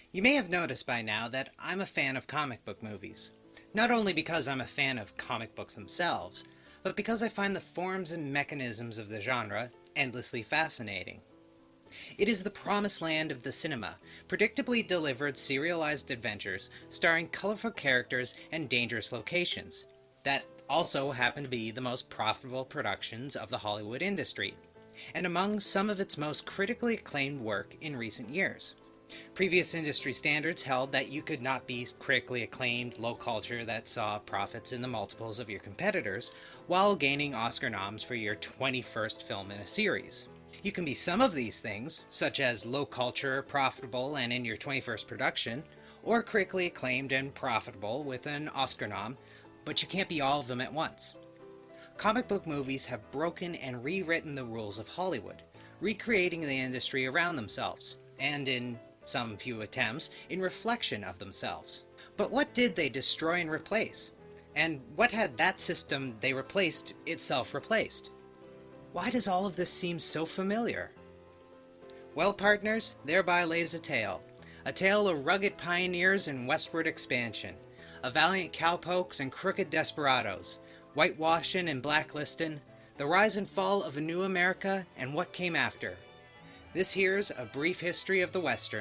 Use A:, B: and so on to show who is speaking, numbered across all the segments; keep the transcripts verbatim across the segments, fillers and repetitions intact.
A: You may have noticed by now that I'm a fan of comic book movies. Not only because I'm a fan of comic books themselves, but because I find the forms and mechanisms of the genre endlessly fascinating. It is the promised land of the cinema, predictably delivered serialized adventures starring colorful characters and dangerous locations, that also happen to be the most profitable productions of the Hollywood industry, and among some of its most critically acclaimed work in recent years. Previous industry standards held that you could not be critically acclaimed low culture that saw profits in the multiples of your competitors, while gaining Oscar noms for your twenty-first film in a series. You can be some of these things, such as low culture, profitable, and in your twenty-first production, or critically acclaimed and profitable with an Oscar nom, but you can't be all of them at once. Comic book movies have broken and rewritten the rules of Hollywood, recreating the industry around themselves, and in some few attempts, in reflection of themselves. But what did they destroy and replace? And what had that system they replaced itself replaced? Why does all of this seem so familiar? Well, partners, thereby lays a tale. A tale of rugged pioneers and westward expansion, of valiant cowpokes and crooked desperados, whitewashing and blacklisting, the rise and fall of a new America and what came after. This here's a brief history of the Western.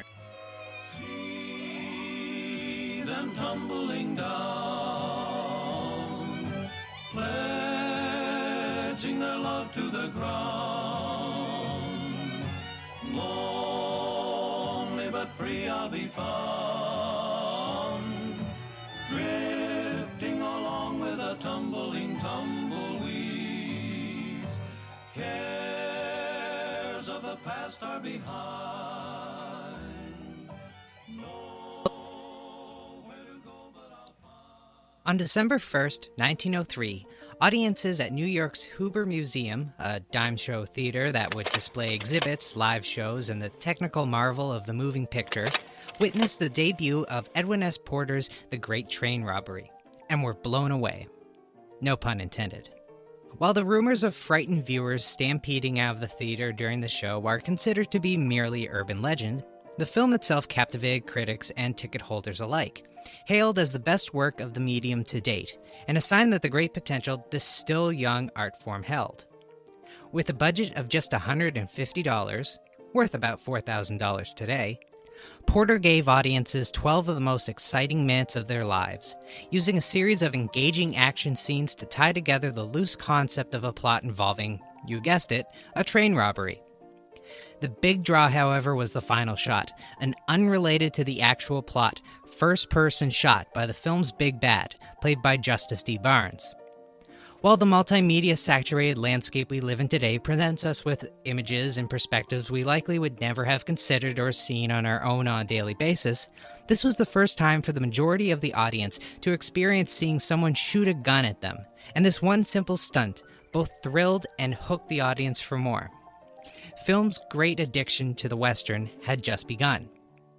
B: See them tumbling down, pledging their love to the ground. Lonely but free I'll be found, drifting along with the tumbling tumbleweeds. Cares of the past are behind.
A: On December first, nineteen oh three, audiences at New York's Huber Museum, a dime show theater that would display exhibits, live shows, and the technical marvel of the moving picture, witnessed the debut of Edwin S. Porter's The Great Train Robbery, and were blown away. No pun intended. While the rumors of frightened viewers stampeding out of the theater during the show are considered to be merely urban legend, the film itself captivated critics and ticket holders alike, hailed as the best work of the medium to date, and a sign that the great potential this still young art form held. With a budget of just one hundred fifty dollars, worth about four thousand dollars today, Porter gave audiences twelve of the most exciting minutes of their lives, using a series of engaging action scenes to tie together the loose concept of a plot involving, you guessed it, a train robbery. The big draw, however, was the final shot, an unrelated to the actual plot, first-person shot by the film's big bad, played by Justice D. Barnes. While the multimedia-saturated landscape we live in today presents us with images and perspectives we likely would never have considered or seen on our own on a daily basis, this was the first time for the majority of the audience to experience seeing someone shoot a gun at them, and this one simple stunt both thrilled and hooked the audience for more. Film's great addiction to the Western had just begun.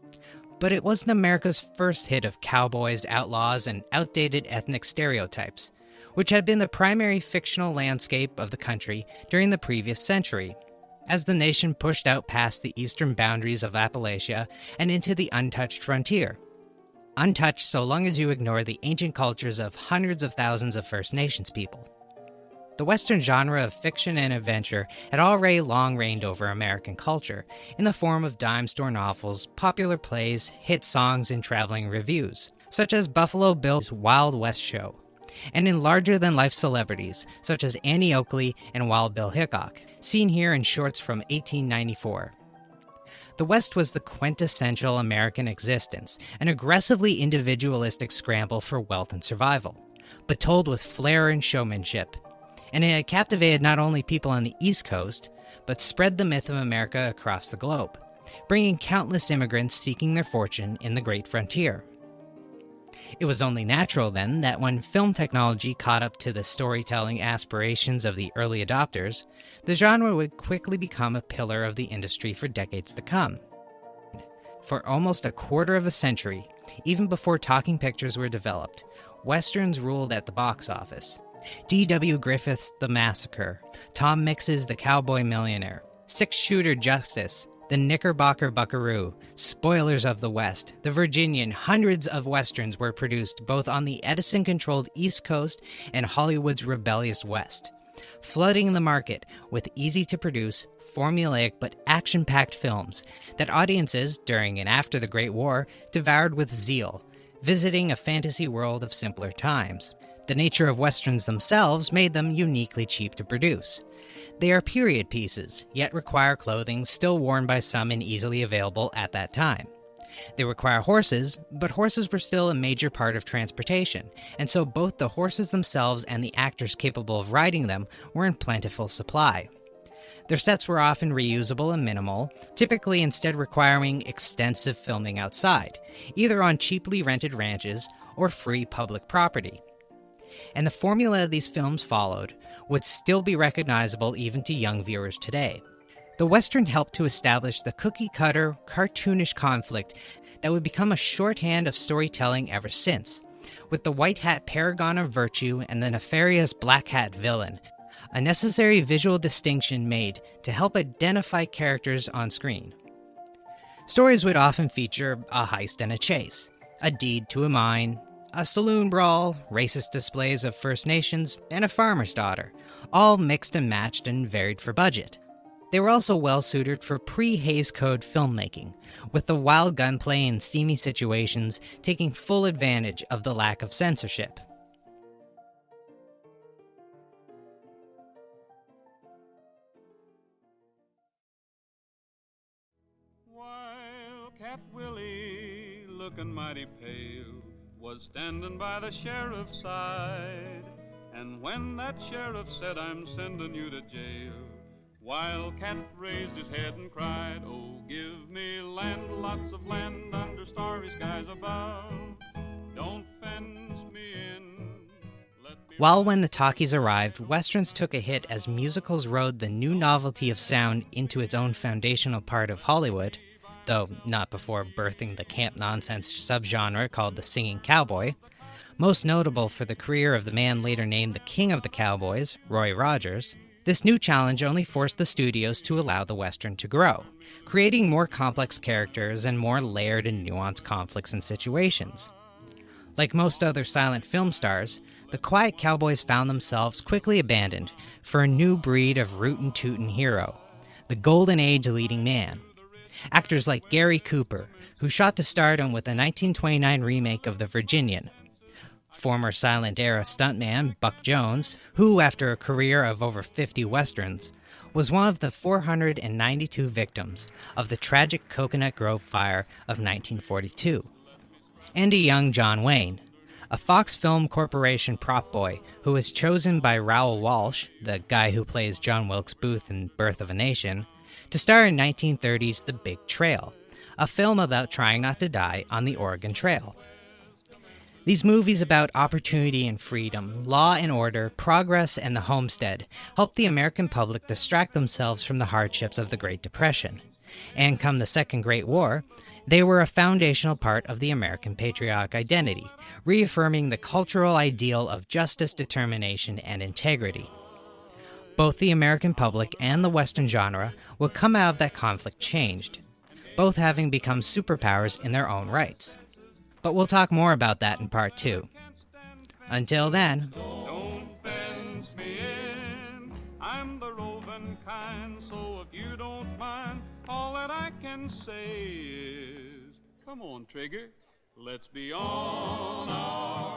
A: But it wasn't America's first hit of cowboys, outlaws, and outdated ethnic stereotypes, which had been the primary fictional landscape of the country during the previous century, as the nation pushed out past the eastern boundaries of Appalachia and into the untouched frontier. Untouched so long as you ignore the ancient cultures of hundreds of thousands of First Nations people. The Western genre of fiction and adventure had already long reigned over American culture, in the form of dime store novels, popular plays, hit songs, and traveling reviews, such as Buffalo Bill's Wild West Show, and in larger-than-life celebrities, such as Annie Oakley and Wild Bill Hickok, seen here in shorts from eighteen ninety-four. The West was the quintessential American existence, an aggressively individualistic scramble for wealth and survival, but told with flair and showmanship. And it had captivated not only people on the East Coast, but spread the myth of America across the globe, bringing countless immigrants seeking their fortune in the Great Frontier. It was only natural, then, that when film technology caught up to the storytelling aspirations of the early adopters, the genre would quickly become a pillar of the industry for decades to come. For almost a quarter of a century, even before talking pictures were developed, Westerns ruled at the box office. D W Griffith's The Massacre, Tom Mix's The Cowboy Millionaire, Six-Shooter Justice, The Knickerbocker Buckaroo, Spoilers of the West, The Virginian, hundreds of westerns were produced both on the Edison-controlled East Coast and Hollywood's rebellious West, flooding the market with easy-to-produce, formulaic but action-packed films that audiences, during and after the Great War, devoured with zeal, visiting a fantasy world of simpler times. The nature of westerns themselves made them uniquely cheap to produce. They are period pieces, yet require clothing still worn by some and easily available at that time. They require horses, but horses were still a major part of transportation, and so both the horses themselves and the actors capable of riding them were in plentiful supply. Their sets were often reusable and minimal, typically instead requiring extensive filming outside, either on cheaply rented ranches or free public property. And the formula these films followed would still be recognizable even to young viewers today. The Western helped to establish the cookie-cutter, cartoonish conflict that would become a shorthand of storytelling ever since, with the white hat paragon of virtue and the nefarious black hat villain, a necessary visual distinction made to help identify characters on screen. Stories would often feature a heist and a chase, a deed to a mine, a saloon brawl, racist displays of First Nations, and a farmer's daughter, all mixed and matched and varied for budget. They were also well-suited for pre-Hays Code filmmaking, with the wild gunplay and steamy situations taking full advantage of the lack of censorship.
B: Wildcat Willie, looking mighty pale, was standing by the sheriff's side. And when that sheriff said, "I'm sending you to jail," Wildcat raised his head and cried, "Oh, give me land, lots of land under starry skies above. Don't fence me in." Let me
A: While when the talkies arrived, westerns took a hit as musicals rode the new novelty of sound into its own foundational part of Hollywood, though not before birthing the camp nonsense subgenre called the singing cowboy, most notable for the career of the man later named the King of the Cowboys, Roy Rogers. This new challenge only forced the studios to allow the Western to grow, creating more complex characters and more layered and nuanced conflicts and situations. Like most other silent film stars, the quiet cowboys found themselves quickly abandoned for a new breed of rootin' tootin' hero, the golden age leading man. Actors like Gary Cooper, who shot to stardom with the nineteen twenty-nine remake of The Virginian, former silent-era stuntman Buck Jones, who, after a career of over fifty westerns, was one of the four hundred ninety-two victims of the tragic Coconut Grove fire of nineteen forty-two, and a young John Wayne, a Fox Film Corporation prop boy who was chosen by Raoul Walsh, the guy who plays John Wilkes Booth in Birth of a Nation, to star in nineteen thirty's The Big Trail, a film about trying not to die on the Oregon Trail. These movies about opportunity and freedom, law and order, progress, and the homestead helped the American public distract themselves from the hardships of the Great Depression. And come the Second Great War, they were a foundational part of the American patriotic identity, reaffirming the cultural ideal of justice, determination, and integrity. Both the American public and the Western genre would come out of that conflict changed, both having become superpowers in their own rights. But we'll talk more about that in part two. Until then,
B: Don't fence me in. I'm the roving kind, so if you don't mind, all that I can say is, come on, Trigger, let's be on our